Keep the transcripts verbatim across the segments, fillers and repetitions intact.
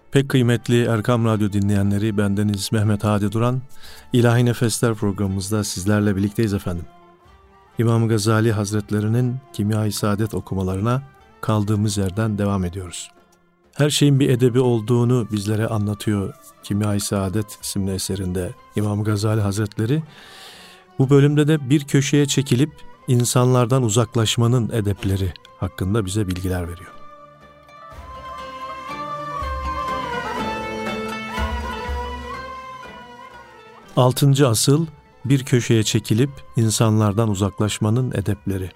Pek kıymetli Erkam Radyo dinleyenleri, bendeniz Mehmet Hadi Duran. İlahi Nefesler programımızda sizlerle birlikteyiz efendim. İmam Gazali Hazretlerinin Kimya-i Saadet okumalarına kaldığımız yerden devam ediyoruz. Her şeyin bir edebi olduğunu bizlere anlatıyor Kimya-i Saadet isimli eserinde İmam Gazali Hazretleri. Bu bölümde de bir köşeye çekilip insanlardan uzaklaşmanın edepleri hakkında bize bilgiler veriyor. Altıncı asıl, bir köşeye çekilip insanlardan uzaklaşmanın edepleri.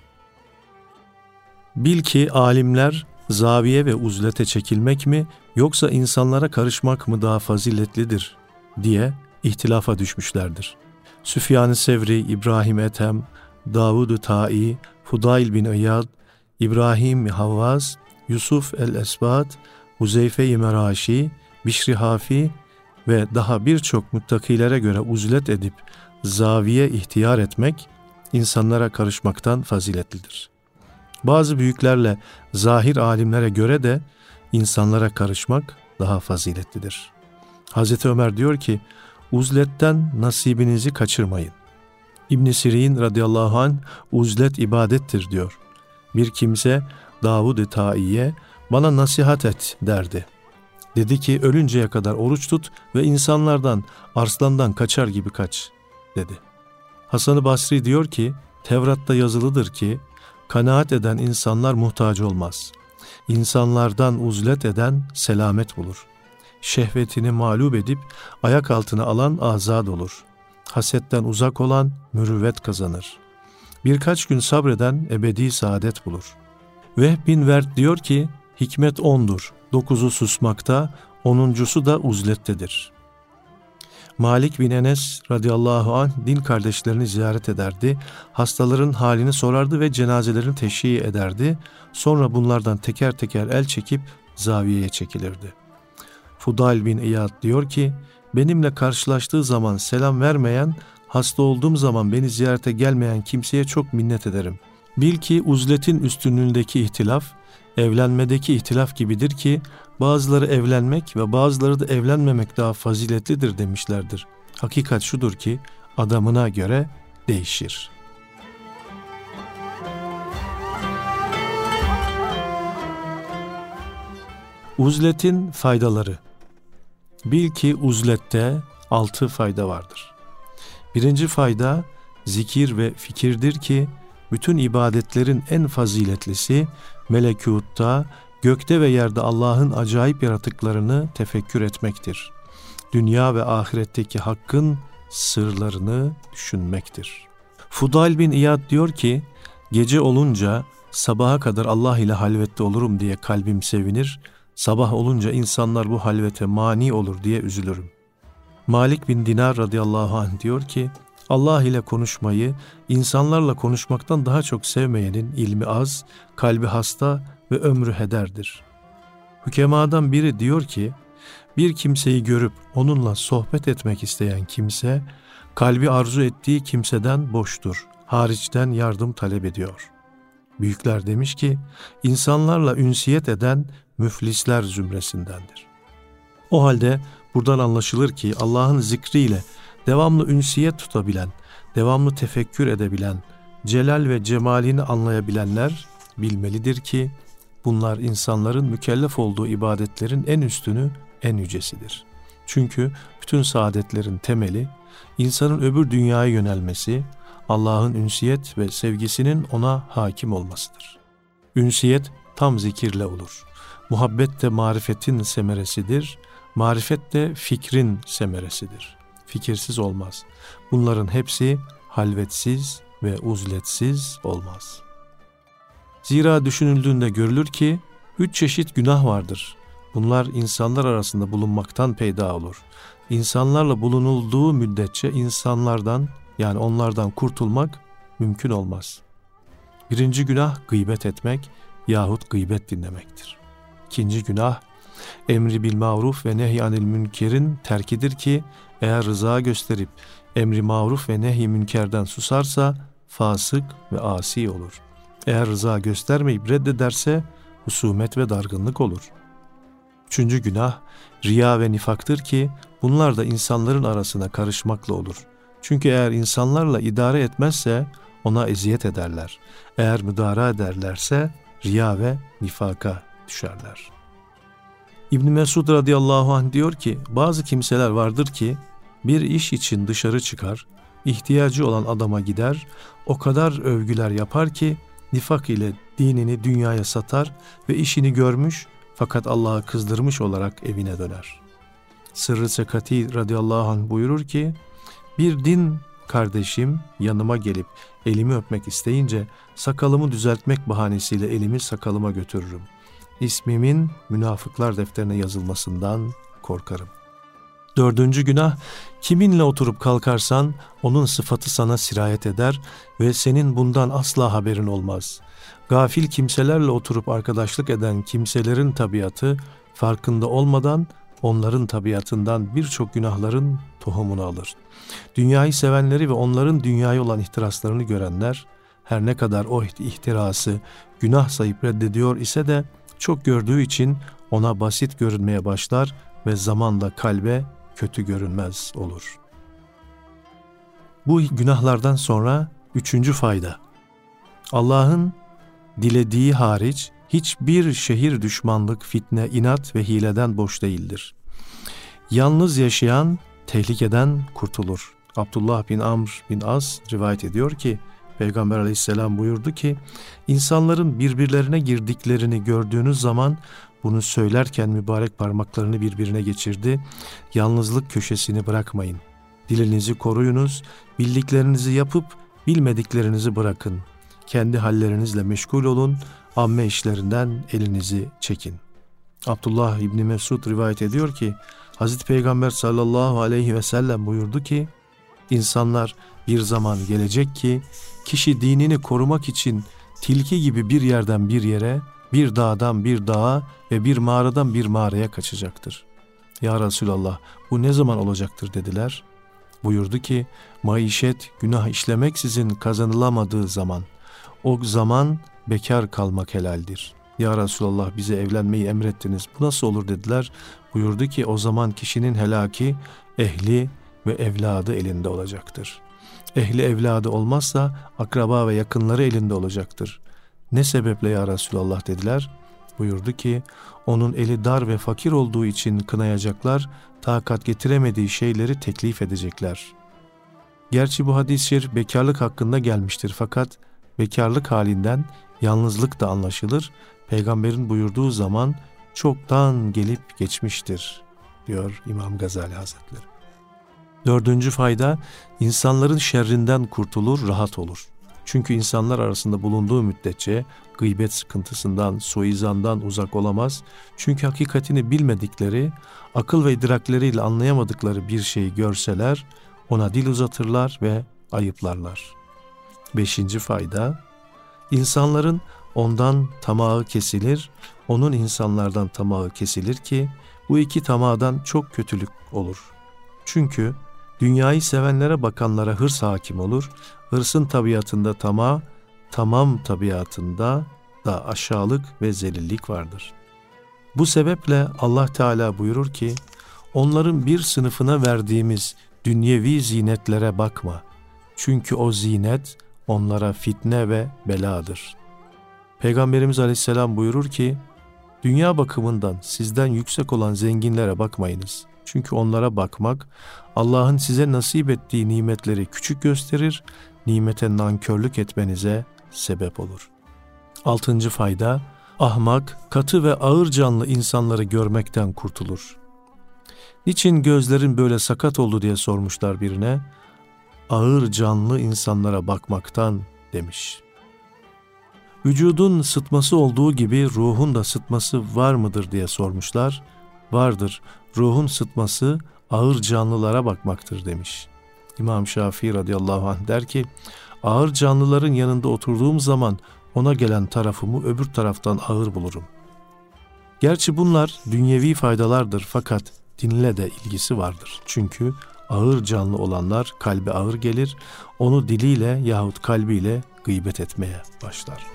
Bil ki alimler zaviye ve uzlete çekilmek mi yoksa insanlara karışmak mı daha faziletlidir diye ihtilafa düşmüşlerdir. Süfyan-ı Sevri, İbrahim Ethem, Davud-u Ta'i, Fudayl bin İyad, İbrahim Havvaz, Yusuf el-Esbat, Huzeyfe-i Meraşi, Bişri Hafi ve daha birçok muttakilere göre uzlet edip zaviye ihtiyar etmek insanlara karışmaktan faziletlidir. Bazı büyüklerle zahir alimlere göre de insanlara karışmak daha faziletlidir. Hazreti Ömer diyor ki, uzletten nasibinizi kaçırmayın. İbn Sirin radıyallahu anh, uzlet ibadettir diyor. Bir kimse Davud-u Ta'i'ye bana nasihat et derdi. Dedi ki ölünceye kadar oruç tut ve insanlardan, arslandan kaçar gibi kaç dedi. Hasan-ı Basri diyor ki, Tevrat'ta yazılıdır ki, kanaat eden insanlar muhtaç olmaz. İnsanlardan uzlet eden selamet bulur. Şehvetini mağlup edip ayak altına alan azad olur. Hasetten uzak olan mürüvvet kazanır. Birkaç gün sabreden ebedi saadet bulur. Vehb bin Vert diyor ki, hikmet ondur. Dokuzu susmakta, onuncusu da uzlettedir. Malik bin Enes radıyallahu anh din kardeşlerini ziyaret ederdi. Hastaların halini sorardı ve cenazelerini teşhi ederdi. Sonra bunlardan teker teker el çekip zaviyeye çekilirdi. Fudayl bin İyad diyor ki, benimle karşılaştığı zaman selam vermeyen, hasta olduğum zaman beni ziyarete gelmeyen kimseye çok minnet ederim. Bil ki uzletin üstünlüğündeki ihtilaf, evlenmedeki ihtilaf gibidir ki, bazıları evlenmek ve bazıları da evlenmemek daha faziletlidir demişlerdir. Hakikat şudur ki, adamına göre değişir. Uzletin faydaları. Bil ki uzlette altı fayda vardır. Birinci fayda, zikir ve fikirdir ki, bütün ibadetlerin en faziletlisi, melekûtta, gökte ve yerde Allah'ın acayip yaratıklarını tefekkür etmektir. Dünya ve ahiretteki hakkın sırlarını düşünmektir. Fudayl bin İyad diyor ki, gece olunca sabaha kadar Allah ile halvette olurum diye kalbim sevinir, sabah olunca insanlar bu halvete mani olur diye üzülürüm. Malik bin Dinar radıyallahu anh diyor ki, Allah ile konuşmayı insanlarla konuşmaktan daha çok sevmeyenin ilmi az, kalbi hasta ve ömrü hederdir. Hükemadan biri diyor ki, bir kimseyi görüp onunla sohbet etmek isteyen kimse, kalbi arzu ettiği kimseden boştur, hariçten yardım talep ediyor. Büyükler demiş ki, insanlarla ünsiyet eden müflisler zümresindendir. O halde buradan anlaşılır ki Allah'ın zikriyle devamlı ünsiyet tutabilen, devamlı tefekkür edebilen, celal ve cemalini anlayabilenler bilmelidir ki bunlar insanların mükellef olduğu ibadetlerin en üstünü, en yücesidir. Çünkü bütün saadetlerin temeli, insanın öbür dünyaya yönelmesi, Allah'ın ünsiyet ve sevgisinin ona hakim olmasıdır. Ünsiyet tam zikirle olur. Muhabbet de marifetin semeresidir, marifet de fikrin semeresidir. Fikirsiz olmaz. Bunların hepsi halvetsiz ve uzletsiz olmaz. Zira düşünüldüğünde görülür ki üç çeşit günah vardır. Bunlar insanlar arasında bulunmaktan peyda olur. İnsanlarla bulunulduğu müddetçe insanlardan, yani onlardan kurtulmak mümkün olmaz. Birinci günah gıybet etmek yahut gıybet dinlemektir. İkinci günah emri bil maruf ve nehy anil münkerin terkidir ki eğer rıza gösterip emri maruf ve nehy münkerden susarsa fasık ve asi olur. Eğer rıza göstermeyip reddederse husumet ve dargınlık olur. Üçüncü günah riya ve nifaktır ki bunlar da insanların arasına karışmakla olur. Çünkü eğer insanlarla idare etmezse ona eziyet ederler. Eğer müdara ederlerse riya ve nifaka düşerler. İbn Mesud radıyallahu anh diyor ki, bazı kimseler vardır ki bir iş için dışarı çıkar, ihtiyacı olan adama gider, o kadar övgüler yapar ki nifak ile dinini dünyaya satar ve işini görmüş fakat Allah'ı kızdırmış olarak evine döner. Sırrı Sekati radıyallahu anh buyurur ki, bir din kardeşim yanıma gelip elimi öpmek isteyince sakalımı düzeltmek bahanesiyle elimi sakalıma götürürüm. İsmimin münafıklar defterine yazılmasından korkarım. Dördüncü günah, kiminle oturup kalkarsan onun sıfatı sana sirayet eder ve senin bundan asla haberin olmaz. Gafil kimselerle oturup arkadaşlık eden kimselerin tabiatı farkında olmadan onların tabiatından birçok günahların tohumunu alır. Dünyayı sevenleri ve onların dünyaya olan ihtiraslarını görenler, her ne kadar o ihtirası günah sayıp reddediyor ise de çok gördüğü için ona basit görünmeye başlar ve zamanla kalbe kötü görünmez olur. Bu günahlardan sonra üçüncü fayda. Allah'ın dilediği hariç hiçbir şehir düşmanlık, fitne, inat ve hileden boş değildir. Yalnız yaşayan tehlikeden kurtulur. Abdullah bin Amr bin As rivayet ediyor ki, Peygamber aleyhisselam buyurdu ki, insanların birbirlerine girdiklerini gördüğünüz zaman bunu söylerken mübarek parmaklarını birbirine geçirdi. Yalnızlık köşesini bırakmayın. Dilinizi koruyunuz, bildiklerinizi yapıp bilmediklerinizi bırakın. Kendi hallerinizle meşgul olun, amme işlerinden elinizi çekin. Abdullah İbni Mesud rivayet ediyor ki, Hazreti Peygamber sallallahu aleyhi ve sellem buyurdu ki, insanlar bir zaman gelecek ki, kişi dinini korumak için tilki gibi bir yerden bir yere, bir dağdan bir dağa ve bir mağaradan bir mağaraya kaçacaktır. Ya Resulallah, bu ne zaman olacaktır dediler. Buyurdu ki, maişet günah işlemeksizin kazanılamadığı zaman, o zaman bekar kalmak helaldir. Ya Resulallah, bize evlenmeyi emrettiniz, bu nasıl olur dediler. Buyurdu ki, o zaman kişinin helaki ehli ve evladı elinde olacaktır. Ehli evladı olmazsa akraba ve yakınları elinde olacaktır. Ne sebeple ya Resulallah dediler. Buyurdu ki, onun eli dar ve fakir olduğu için kınayacaklar, takat getiremediği şeyleri teklif edecekler. Gerçi bu hadis-i şerif bekarlık hakkında gelmiştir fakat bekarlık halinden yalnızlık da anlaşılır. Peygamberin buyurduğu zaman çoktan gelip geçmiştir, diyor İmam Gazali Hazretleri. Dördüncü fayda, insanların şerrinden kurtulur, rahat olur. Çünkü insanlar arasında bulunduğu müddetçe gıybet sıkıntısından, suizandan uzak olamaz. Çünkü hakikatini bilmedikleri, akıl ve idrakleriyle anlayamadıkları bir şeyi görseler, ona dil uzatırlar ve ayıplarlar. Beşinci fayda, insanların ondan tamağı kesilir, onun insanlardan tamağı kesilir ki, bu iki tamağdan çok kötülük olur. Çünkü dünyayı sevenlere bakanlara hırs hakim olur, hırsın tabiatında tamah, tamam tabiatında da aşağılık ve zelillik vardır. Bu sebeple Allah Teala buyurur ki, onların bir sınıfına verdiğimiz dünyevi zinetlere bakma. Çünkü o zinet onlara fitne ve beladır. Peygamberimiz Aleyhisselam buyurur ki, dünya bakımından sizden yüksek olan zenginlere bakmayınız. Çünkü onlara bakmak, Allah'ın size nasip ettiği nimetleri küçük gösterir, nimete nankörlük etmenize sebep olur. Altıncı fayda, ahmak, katı ve ağır canlı insanları görmekten kurtulur. Niçin gözlerin böyle sakat oldu diye sormuşlar birine, ağır canlı insanlara bakmaktan demiş. Vücudun sıtması olduğu gibi ruhun da sıtması var mıdır diye sormuşlar. Vardır, ruhun sıtması ağır canlılara bakmaktır demiş. İmam Şafii radıyallahu anh der ki, ağır canlıların yanında oturduğum zaman ona gelen tarafımı öbür taraftan ağır bulurum. Gerçi bunlar dünyevi faydalardır fakat dinle de ilgisi vardır. Çünkü ağır canlı olanlar kalbe ağır gelir, onu diliyle yahut kalbiyle gıybet etmeye başlar.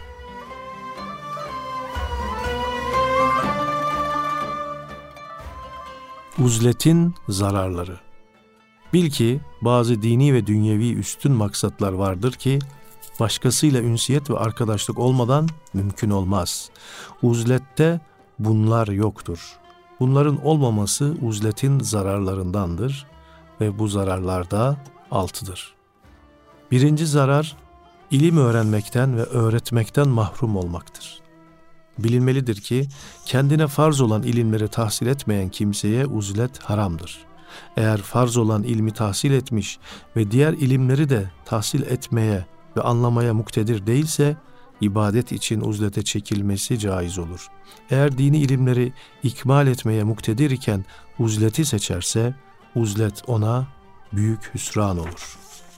Uzletin zararları. Bil ki bazı dini ve dünyevi üstün maksatlar vardır ki başkasıyla ünsiyet ve arkadaşlık olmadan mümkün olmaz. Uzlette bunlar yoktur. Bunların olmaması uzletin zararlarındandır ve bu zararlar da altıdır. Birinci zarar, ilim öğrenmekten ve öğretmekten mahrum olmaktır. Bilinmelidir ki kendine farz olan ilimleri tahsil etmeyen kimseye uzlet haramdır. Eğer farz olan ilmi tahsil etmiş ve diğer ilimleri de tahsil etmeye ve anlamaya muktedir değilse, ibadet için uzlete çekilmesi caiz olur. Eğer dini ilimleri ikmal etmeye muktedir iken uzleti seçerse, uzlet ona büyük hüsran olur.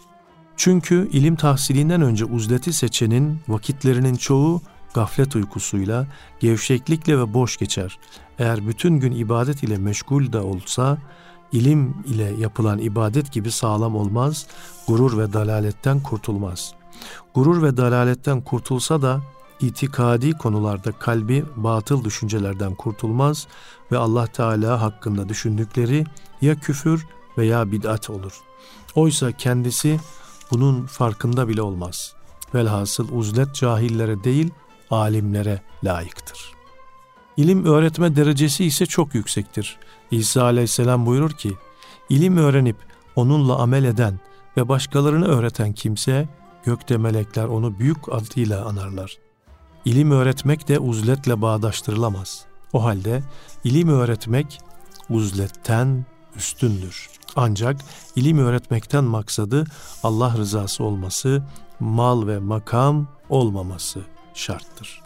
Çünkü ilim tahsilinden önce uzleti seçenin vakitlerinin çoğu gaflet uykusuyla, gevşeklikle ve boş geçer. Eğer bütün gün ibadet ile meşgul de olsa, ilim ile yapılan ibadet gibi sağlam olmaz, gurur ve dalaletten kurtulmaz. Gurur ve dalaletten kurtulsa da, itikadi konularda kalbi batıl düşüncelerden kurtulmaz ve Allah Teala hakkında düşündükleri ya küfür veya bid'at olur. Oysa kendisi bunun farkında bile olmaz. Velhasıl uzlet cahillere değil, alimlere layıktır. İlim öğretme derecesi ise çok yüksektir. İsa Aleyhisselam buyurur ki, ilim öğrenip onunla amel eden ve başkalarını öğreten kimse, gökte melekler onu büyük adıyla anarlar. İlim öğretmek de uzletle bağdaştırılamaz. O halde ilim öğretmek uzletten üstündür. Ancak ilim öğretmekten maksadı Allah rızası olması, mal ve makam olmaması şarttır.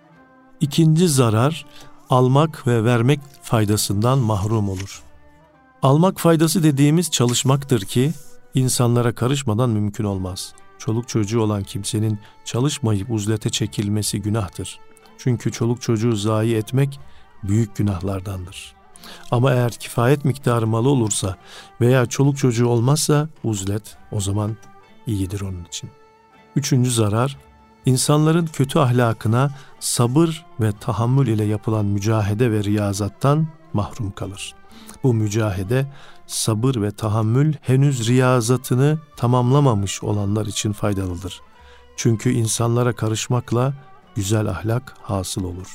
İkinci zarar, almak ve vermek faydasından mahrum olur. Almak faydası dediğimiz çalışmaktır ki insanlara karışmadan mümkün olmaz. Çoluk çocuğu olan kimsenin çalışmayıp uzlete çekilmesi günahtır. Çünkü çoluk çocuğu zayi etmek büyük günahlardandır. Ama eğer kifayet miktarı malı olursa veya çoluk çocuğu olmazsa uzlet o zaman iyidir onun için. Üçüncü zarar, insanların kötü ahlakına sabır ve tahammül ile yapılan mücahede ve riyazattan mahrum kalır. Bu mücahede, sabır ve tahammül henüz riyazatını tamamlamamış olanlar için faydalıdır. Çünkü insanlara karışmakla güzel ahlak hasıl olur.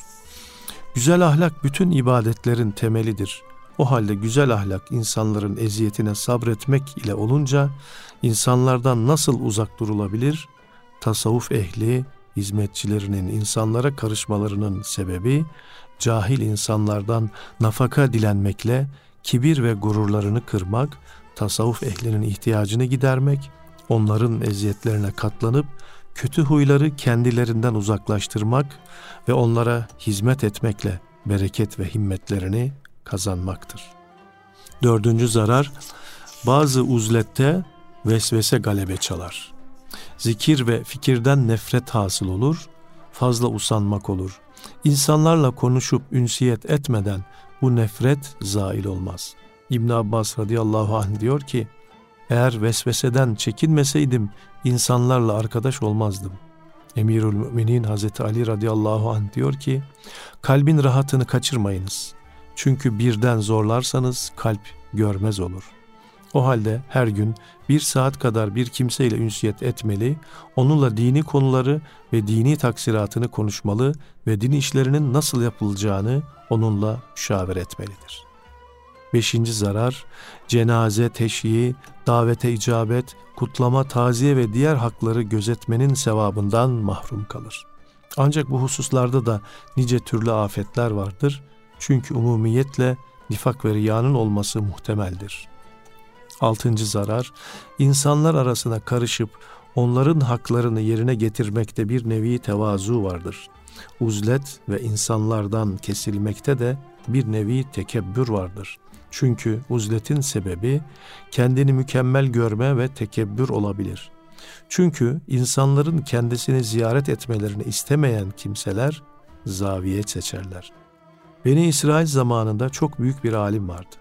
Güzel ahlak bütün ibadetlerin temelidir. O halde güzel ahlak insanların eziyetine sabretmek ile olunca insanlardan nasıl uzak durulabilir? Tasavvuf ehli, hizmetçilerinin insanlara karışmalarının sebebi, cahil insanlardan nafaka dilenmekle kibir ve gururlarını kırmak, tasavvuf ehlinin ihtiyacını gidermek, onların eziyetlerine katlanıp kötü huyları kendilerinden uzaklaştırmak ve onlara hizmet etmekle bereket ve himmetlerini kazanmaktır. Dördüncü zarar, bazı uzlette vesvese galebe çalar. Zikir ve fikirden nefret hasıl olur, fazla usanmak olur. İnsanlarla konuşup ünsiyet etmeden bu nefret zail olmaz. İbn Abbas radıyallahu anh diyor ki, eğer vesveseden çekinmeseydim insanlarla arkadaş olmazdım. Emirül Müminin Hazreti Ali radıyallahu anh diyor ki, kalbin rahatını kaçırmayınız. Çünkü birden zorlarsanız kalp görmez olur. O halde her gün bir saat kadar bir kimseyle ünsiyet etmeli, onunla dini konuları ve dini taksiratını konuşmalı ve din işlerinin nasıl yapılacağını onunla müşavere etmelidir. Beşinci zarar, cenaze, teşyiği, davete icabet, kutlama, taziye ve diğer hakları gözetmenin sevabından mahrum kalır. Ancak bu hususlarda da nice türlü afetler vardır. Çünkü umumiyetle nifak ve riyanın olması muhtemeldir. Altıncı zarar, insanlar arasına karışıp onların haklarını yerine getirmekte bir nevi tevazu vardır. Uzlet ve insanlardan kesilmekte de bir nevi tekebbür vardır. Çünkü uzletin sebebi kendini mükemmel görme ve tekebbür olabilir. Çünkü insanların kendisini ziyaret etmelerini istemeyen kimseler zaviye seçerler. Beni İsrail zamanında çok büyük bir alim vardı.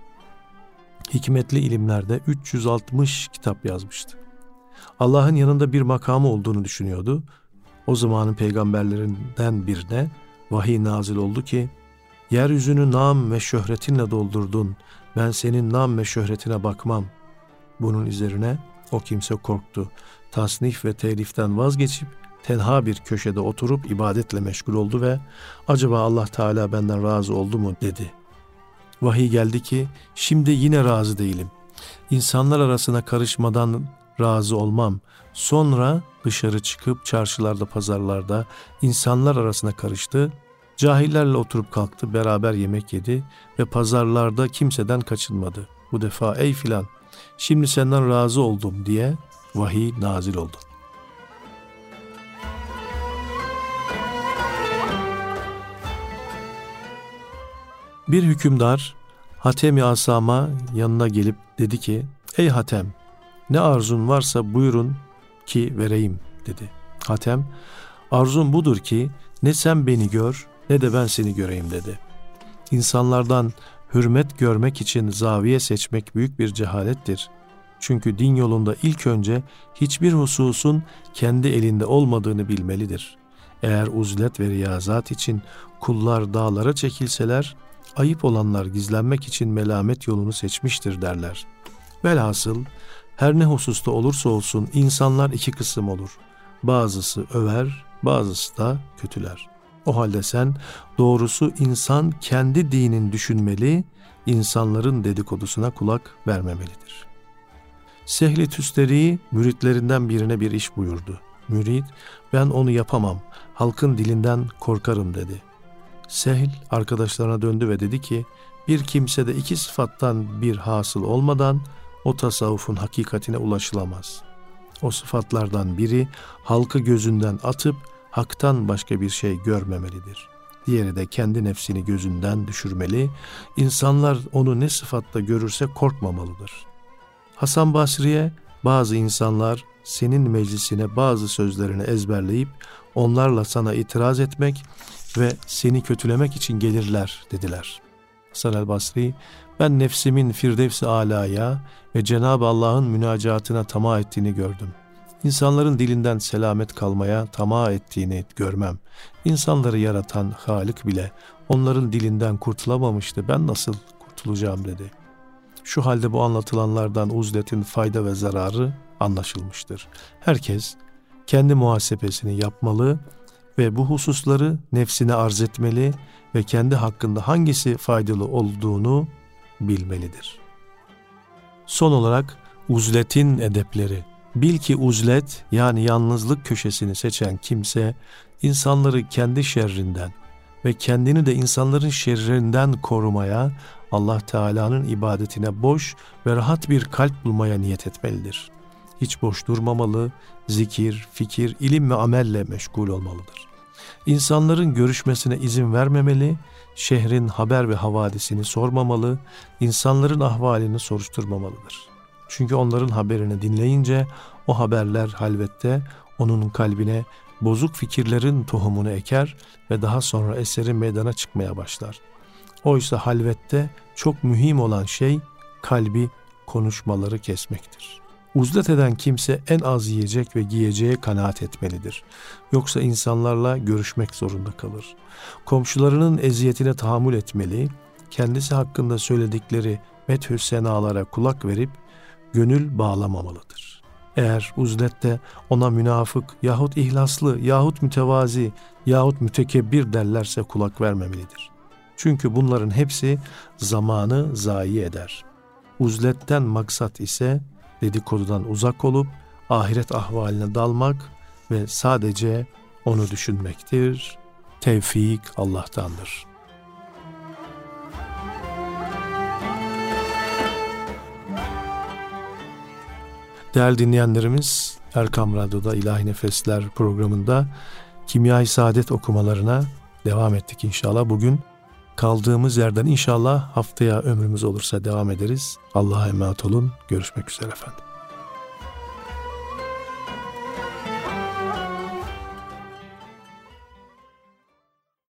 Hikmetli ilimlerde üç yüz altmış kitap yazmıştı. Allah'ın yanında bir makamı olduğunu düşünüyordu. O zamanın peygamberlerinden birine vahiy nazil oldu ki, yeryüzünü nam ve şöhretinle doldurdun, ben senin nam ve şöhretine bakmam. Bunun üzerine o kimse korktu. Tasnif ve teliften vazgeçip tenha bir köşede oturup ibadetle meşgul oldu ve acaba Allah Teala benden razı oldu mu dedi. Vahiy geldi ki şimdi yine razı değilim. İnsanlar arasına karışmadan razı olmam. Sonra dışarı çıkıp çarşılarda, pazarlarda insanlar arasına karıştı. Cahillerle oturup kalktı, beraber yemek yedi ve pazarlarda kimseden kaçınmadı. Bu defa ey filan, şimdi senden razı oldum diye vahiy nazil oldu. Bir hükümdar Hatem-i Asam'a yanına gelip dedi ki, ey Hatem, ne arzun varsa buyurun ki vereyim dedi. Hatem, arzum budur ki ne sen beni gör ne de ben seni göreyim dedi. İnsanlardan hürmet görmek için zaviye seçmek büyük bir cehalettir. Çünkü din yolunda ilk önce hiçbir hususun kendi elinde olmadığını bilmelidir. Eğer uzlet ve riyazat için kullar dağlara çekilseler, ayıp olanlar gizlenmek için melamet yolunu seçmiştir derler. Velhasıl her ne hususta olursa olsun insanlar iki kısım olur. Bazısı över, bazısı da kötüler. O halde sen doğrusu insan kendi dinini düşünmeli, insanların dedikodusuna kulak vermemelidir. Sehl-i Tüsteri müritlerinden birine bir iş buyurdu. Mürit, ben onu yapamam, halkın dilinden korkarım dedi. Sehl arkadaşlarına döndü ve dedi ki, bir kimsede iki sıfattan bir hasıl olmadan o tasavvufun hakikatine ulaşılamaz. O sıfatlardan biri halkı gözünden atıp haktan başka bir şey görmemelidir. Diğeri de kendi nefsini gözünden düşürmeli, insanlar onu ne sıfatta görürse korkmamalıdır. Hasan Basri'ye bazı insanlar senin meclisine bazı sözlerini ezberleyip onlarla sana itiraz etmek ve seni kötülemek için gelirler dediler. Hasan el Basri, ben nefsimin Firdevs-i Ala'ya ve Cenab-ı Allah'ın münacatına tamah ettiğini gördüm. İnsanların dilinden selamet kalmaya tamah ettiğini görmem. İnsanları yaratan Halik bile onların dilinden kurtulamamıştı. Ben nasıl kurtulacağım dedi. Şu halde bu anlatılanlardan uzletin fayda ve zararı anlaşılmıştır. Herkes kendi muhasebesini yapmalı ve bu hususları nefsine arz etmeli ve kendi hakkında hangisi faydalı olduğunu bilmelidir. Son olarak uzletin edepleri. Bil ki uzlet, yani yalnızlık köşesini seçen kimse insanları kendi şerrinden ve kendini de insanların şerrinden korumaya, Allah Teala'nın ibadetine boş ve rahat bir kalp bulmaya niyet etmelidir. Hiç boş durmamalı, zikir, fikir, ilim ve amelle meşgul olmalıdır. İnsanların görüşmesine izin vermemeli, şehrin haber ve havadisini sormamalı, insanların ahvalini soruşturmamalıdır. Çünkü onların haberini dinleyince o haberler halvette onun kalbine bozuk fikirlerin tohumunu eker ve daha sonra eseri meydana çıkmaya başlar. Oysa halvette çok mühim olan şey kalbi konuşmaları kesmektir. Uzlet eden kimse en az yiyecek ve giyeceğe kanaat etmelidir. Yoksa insanlarla görüşmek zorunda kalır. Komşularının eziyetine tahammül etmeli, kendisi hakkında söyledikleri methü senalara kulak verip gönül bağlamamalıdır. Eğer uzlette ona münafık yahut ihlaslı yahut mütevazi yahut mütekebbir derlerse kulak vermemelidir. Çünkü bunların hepsi zamanı zayi eder. Uzletten maksat ise dedikodudan uzak olup ahiret ahvaline dalmak ve sadece onu düşünmektir. Tevfik Allah'tandır. Değerli dinleyenlerimiz, Erkam Radyo'da İlahi Nefesler programında Kimya-i Saadet okumalarına devam ettik inşallah. Bugün kaldığımız yerden inşallah haftaya ömrümüz olursa devam ederiz. Allah'a emanet olun. Görüşmek üzere efendim.